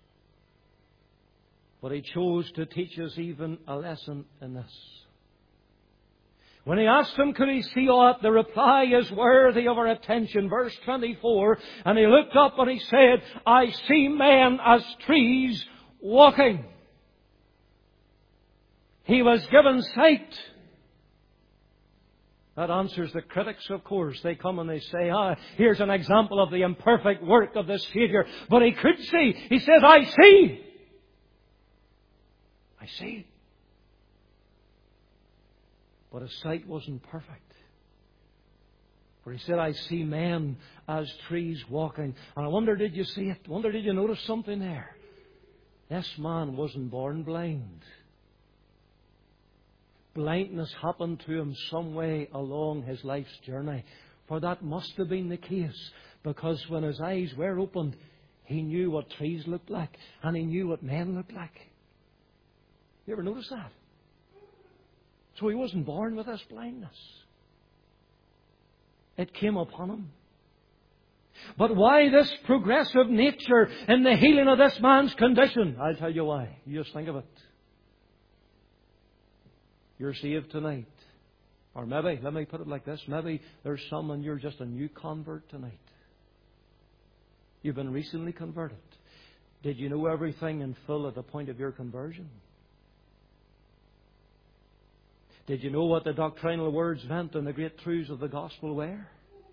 But He chose to teach us even a lesson in this. When He asked him, could he see aught? The reply is worthy of our attention. Verse 24, and he looked up and he said, I see men as trees walking. He was given sight. That answers the critics, of course. They come and they say, here's an example of the imperfect work of the Savior. But he could see. He says, I see. I see. But his sight wasn't perfect. For he said, I see men as trees walking. And I wonder, did you see it? I wonder, did you notice something there? This man wasn't born blind. Blindness happened to him some way along his life's journey. For that must have been the case. Because when his eyes were opened, he knew what trees looked like. And he knew what men looked like. You ever notice that? So he wasn't born with this blindness. It came upon him. But why this progressive nature in the healing of this man's condition? I'll tell you why. You just think of it. You're saved tonight. Or maybe, let me put it like this, maybe there's some and you're just a new convert tonight. You've been recently converted. Did you know everything in full at the point of your conversion? Did you know what the doctrinal words meant and the great truths of the gospel were?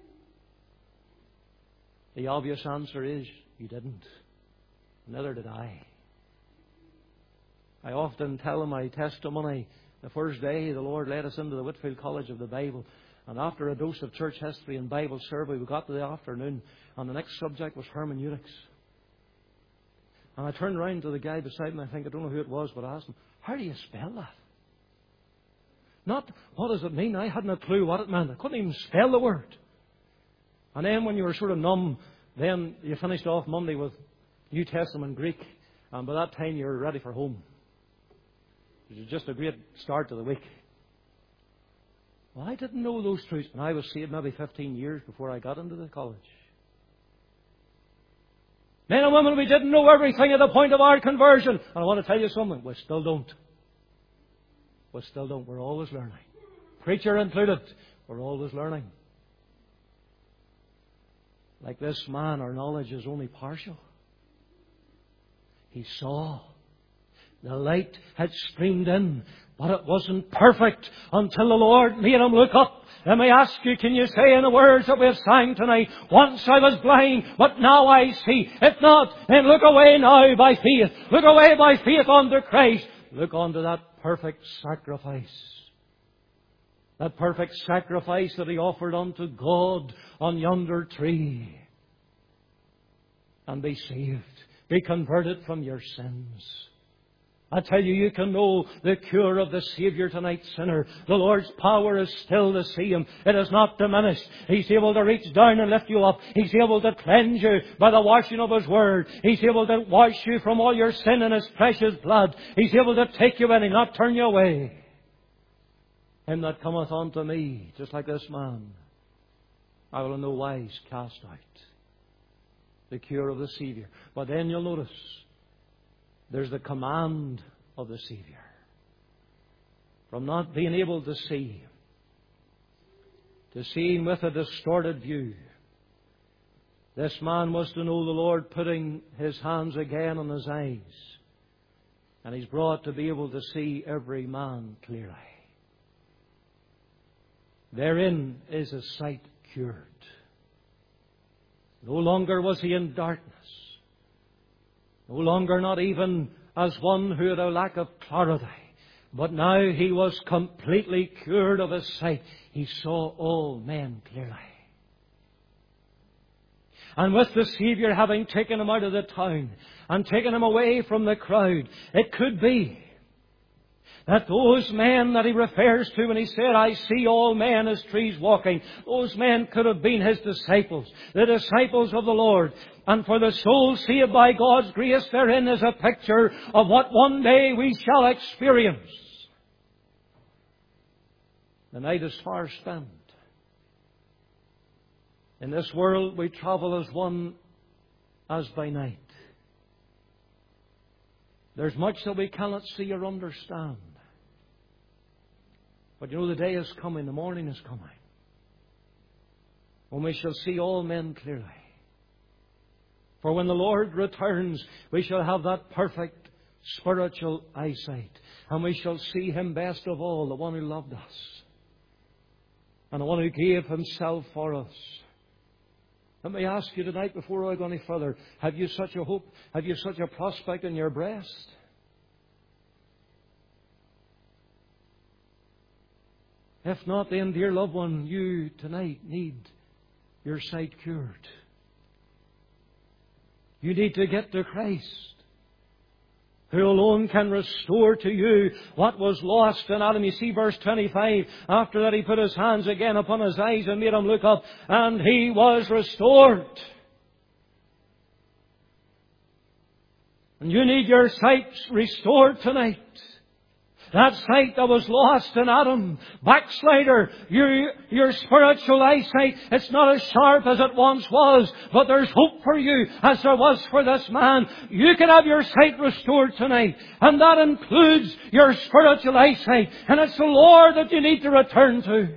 The obvious answer is, you didn't. Neither did I. I often tell my testimony. The first day the Lord led us into the Whitfield College of the Bible. And after a dose of church history and Bible survey, we got to the afternoon. And the next subject was hermeneutics. And I turned round to the guy beside me. I don't know who it was, but I asked him, how do you spell that? Not, what does it mean? I hadn't a clue what it meant. I couldn't even spell the word. And then when you were sort of numb, then you finished off Monday with New Testament Greek. And by that time you were ready for home. It was just a great start to the week. Well, I didn't know those truths. And I was saved maybe 15 years before I got into the college. Men and women, we didn't know everything at the point of our conversion. And I want to tell you something. We still don't. We still don't. We're always learning. Preacher included. We're always learning. Like this man, our knowledge is only partial. He saw. The light had streamed in, but it wasn't perfect until the Lord made him look up. Let me ask you, can you say in the words that we have sang tonight, once I was blind, but now I see. If not, then look away now by faith. Look away by faith unto Christ. Look unto that perfect sacrifice. That perfect sacrifice that He offered unto God on yonder tree. And be saved. Be converted from your sins. I tell you, you can know the cure of the Savior tonight, sinner. The Lord's power is still the same. It is not diminished. He's able to reach down and lift you up. He's able to cleanse you by the washing of His Word. He's able to wash you from all your sin in His precious blood. He's able to take you in and not turn you away. Him that cometh unto me, just like this man, I will in no wise cast out. the cure of the Savior. But then you'll notice there's the command of the Savior. From not being able to see, to seeing with a distorted view, this man was to know the Lord putting His hands again on his eyes. And he's brought to be able to see every man clearly. Therein is his sight cured. No longer was he in darkness. No longer not even as one who had a lack of clarity. But now he was completely cured of his sight. He saw all men clearly. And with the Savior having taken him out of the town and taken him away from the crowd, it could be that those men that he refers to when he said, I see all men as trees walking, those men could have been his disciples, the disciples of the Lord. And for the soul saved by God's grace, therein is a picture of what one day we shall experience. The night is far spent. In this world we travel as one as by night. There's much that we cannot see or understand. But you know, the day is coming, the morning is coming, when we shall see all men clearly. For when the Lord returns, we shall have that perfect spiritual eyesight. And we shall see Him best of all, the one who loved us. And the one who gave Himself for us. Let me ask you tonight, before I go any further, have you such a hope? Have you such a prospect in your breast? If not, then, dear loved one, you tonight need your sight cured. You need to get to Christ, who alone can restore to you what was lost in Adam. You see verse 25. After that, He put His hands again upon his eyes and made him look up, and he was restored. And you need your sight restored tonight. That sight that was lost in Adam. Backslider, your spiritual eyesight, it's not as sharp as it once was, but there's hope for you as there was for this man. You can have your sight restored tonight, and that includes your spiritual eyesight. And it's the Lord that you need to return to.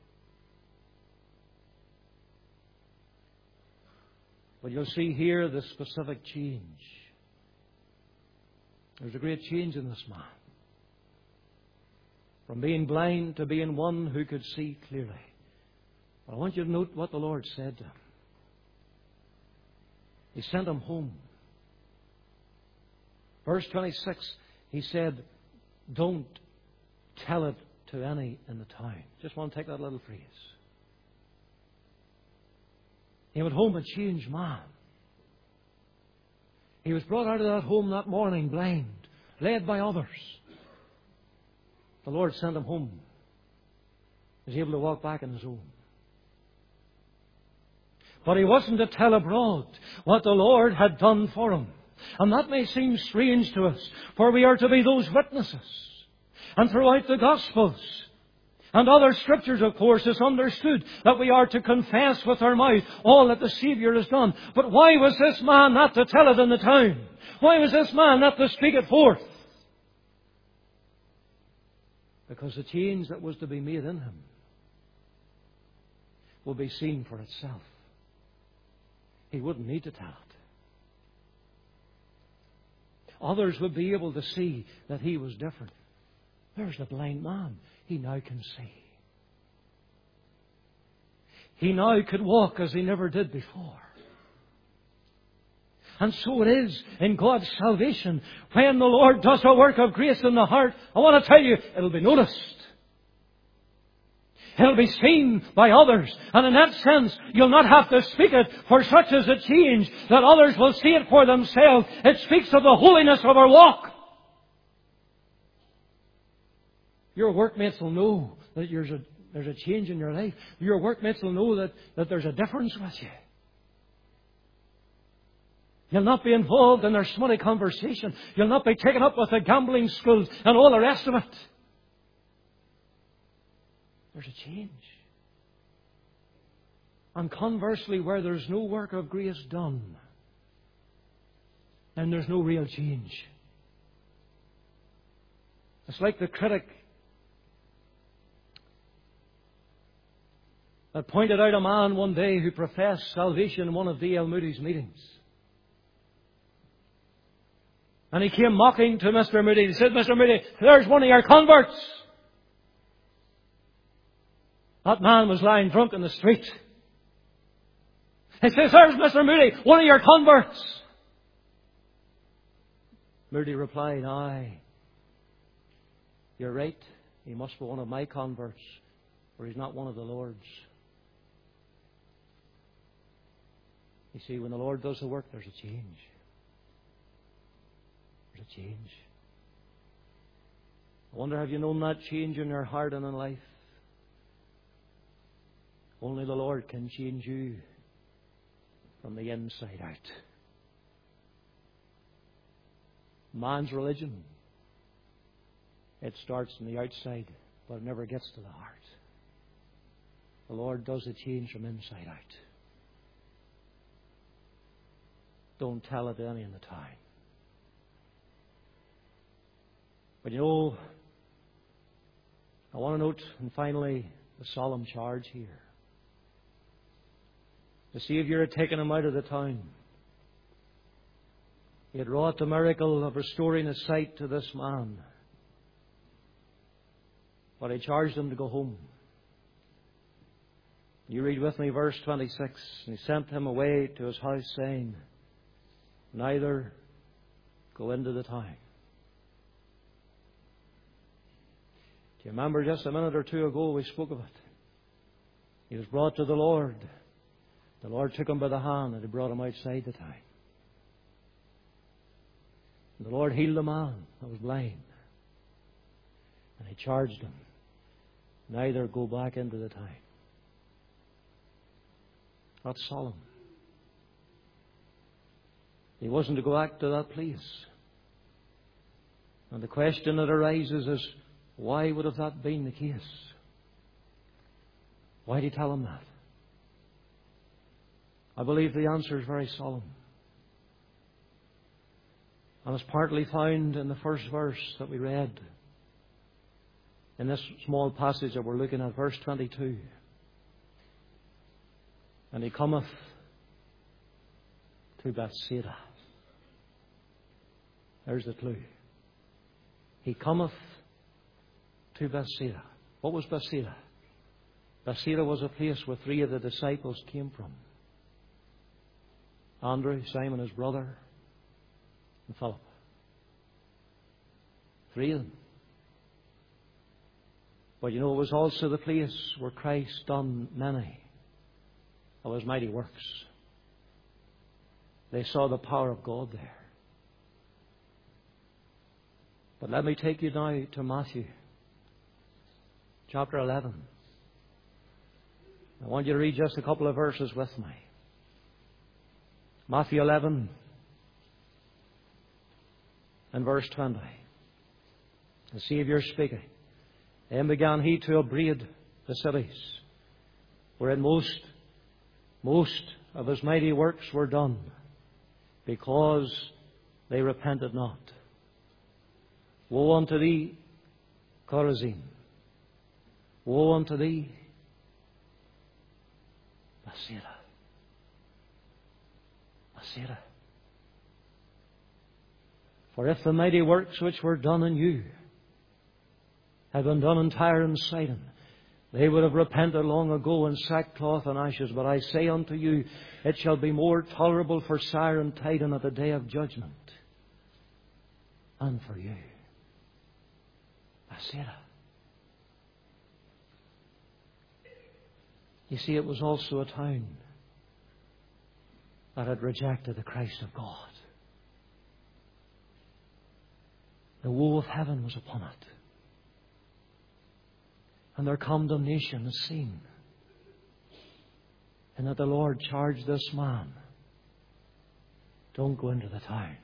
But you'll see here the specific change. There's a great change in this man. From being blind to being one who could see clearly. But I want you to note what the Lord said to him. He sent him home. Verse 26, He said, don't tell it to any in the town. Just want to take that little phrase. He went home a changed man. He was brought out of that home that morning blind, led by others. The Lord sent him home. He was able to walk back on his own. But he wasn't to tell abroad what the Lord had done for him. And that may seem strange to us, for we are to be those witnesses. And throughout the Gospels and other Scriptures, of course, it's understood that we are to confess with our mouth all that the Saviour has done. But why was this man not to tell it in the town? Why was this man not to speak it forth? Because the change that was to be made in him will be seen for itself. He wouldn't need to tell it. Others would be able to see that he was different. There's the blind man. He now can see. He now could walk as he never did before. And so it is in God's salvation. When the Lord does a work of grace in the heart, I want to tell you, it'll be noticed. It'll be seen by others. And in that sense, you'll not have to speak it, for such is a change that others will see it for themselves. It speaks of the holiness of our walk. Your workmates will know that there's a change in your life. Your workmates will know that there's a difference with you. You'll not be involved in their smutty conversation. You'll not be taken up with the gambling schools and all the rest of it. There's a change. And conversely, where there's no work of grace done, and there's no real change. It's like the critic that pointed out a man one day who professed salvation in one of D.L. Moody's meetings. And he came mocking to Mr. Moody. He said, Mr. Moody, there's one of your converts. That man was lying drunk in the street. He says, there's Mr. Moody, one of your converts. Moody replied, aye, you're right. He must be one of my converts, for he's not one of the Lord's. You see, when the Lord does the work, there's a change. There's a change. I wonder, have you known that change in your heart and in life? Only the Lord can change you from the inside out. Man's religion, it starts from the outside, but it never gets to the heart. The Lord does the change from inside out. Don't tell it any in the time. But you know, I want to note, and finally, the solemn charge here. The Saviour had taken him out of the town. He had wrought the miracle of restoring his sight to this man. But he charged him to go home. You read with me verse 26. And he sent him away to his house, saying, neither go into the town. Do you remember just a minute or two ago we spoke of it? He was brought to the Lord. The Lord took him by the hand and he brought him outside the town. And the Lord healed the man that was blind. And he charged him, neither go back into the town. That's solemn. He wasn't to go back to that place. And the question that arises is, why would have that been the case? Why did he tell him that? I believe the answer is very solemn. And it's partly found in the first verse that we read. In this small passage that we're looking at, verse 22. And he cometh to Bethsaida. There's the clue. He cometh to Bethsaida. What was Bethsaida? Bethsaida was a place where three of the disciples came from. Andrew, Simon his brother, and Philip. Three of them. But you know, it was also the place where Christ done many of his mighty works. They saw the power of God there. But let me take you now to Matthew chapter 11. I want you to read just a couple of verses with me. Matthew 11 and verse 20. The Saviour speaking. Then began he to upbraid the cities, wherein most of his mighty works were done, because they repented not. Woe unto thee, Chorazin! Woe unto thee, Bethsaida! Bethsaida! For if the mighty works which were done in you had been done in Tyre and Sidon, they would have repented long ago in sackcloth and ashes. But I say unto you, it shall be more tolerable for Tyre and Sidon at the day of judgment than for you. Bethsaida. You see, it was also a town that had rejected the Christ of God. The woe of heaven was upon it. And their condemnation is seen. And that the Lord charged this man, don't go into the town.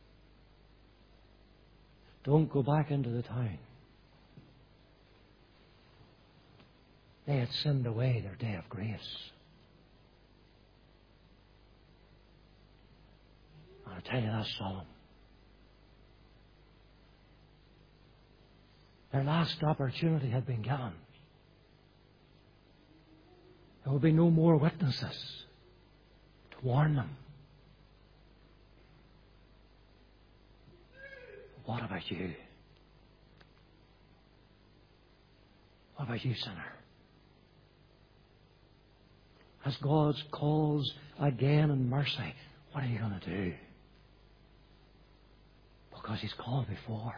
Don't go back into the town. They had sinned away their day of grace. And I tell you, that's solemn. Their last opportunity had been given. There will be no more witnesses to warn them. What about you? What about you, sinner? As God calls again in mercy, what are you going to do? Because He's called before.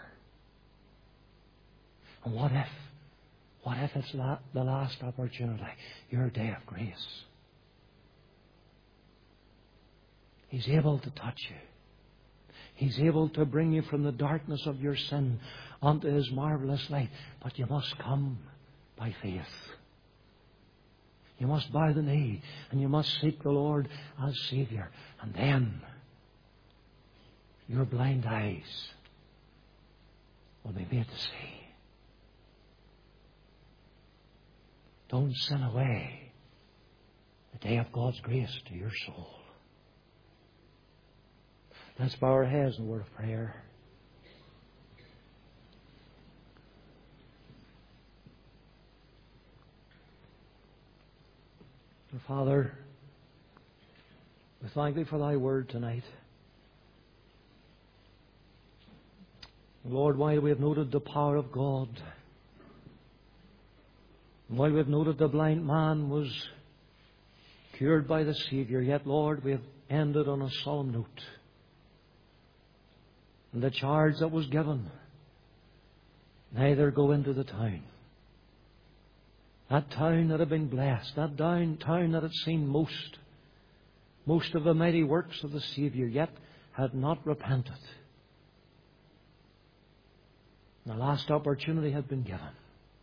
And what if it's the last opportunity, your day of grace? He's able to touch you. He's able to bring you from the darkness of your sin onto His marvelous light. But you must come by faith. You must bow the knee and you must seek the Lord as Saviour. And then your blind eyes will be made to see. Don't sin away the day of God's grace to your soul. Let's bow our heads in a word of prayer. Our Father, we thank Thee for Thy word tonight. Lord, while we have noted the power of God, and while we have noted the blind man was cured by the Saviour, yet, Lord, we have ended on a solemn note. And the charge that was given, neither go into the town. That town that had been blessed, that town that had seen most of the mighty works of the Saviour, yet had not repented. And the last opportunity had been given.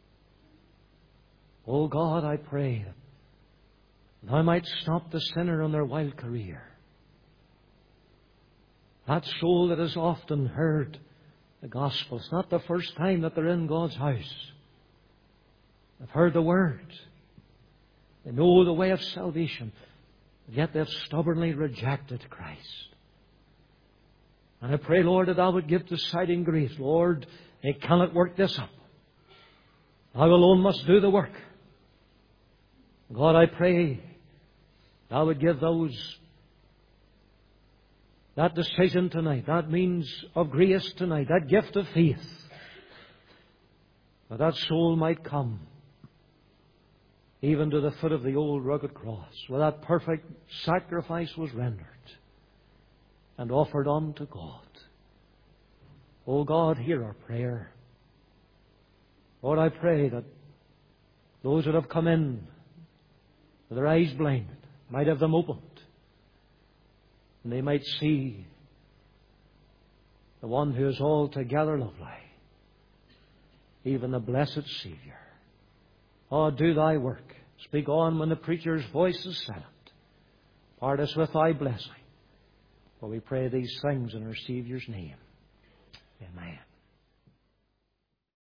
Oh God, I pray that Thou might stop the sinner on their wild career. That soul that has often heard the gospel. It's not the first time that they're in God's house. They've heard the word. They know the way of salvation. Yet they've stubbornly rejected Christ. And I pray, Lord, that Thou would give deciding grace. Lord, they cannot work this up. Thou alone must do the work. God, I pray Thou would give those that decision tonight, that means of grace tonight, that gift of faith, that soul might come even to the foot of the old rugged cross, where that perfect sacrifice was rendered and offered unto God. Oh God, hear our prayer. Lord, I pray that those that have come in with their eyes blinded might have them opened, and they might see the one who is altogether lovely, even the blessed Saviour. Oh, do Thy work. Speak on when the preacher's voice is silent. Part us with Thy blessing. For we pray these things in our Saviour's name. Amen.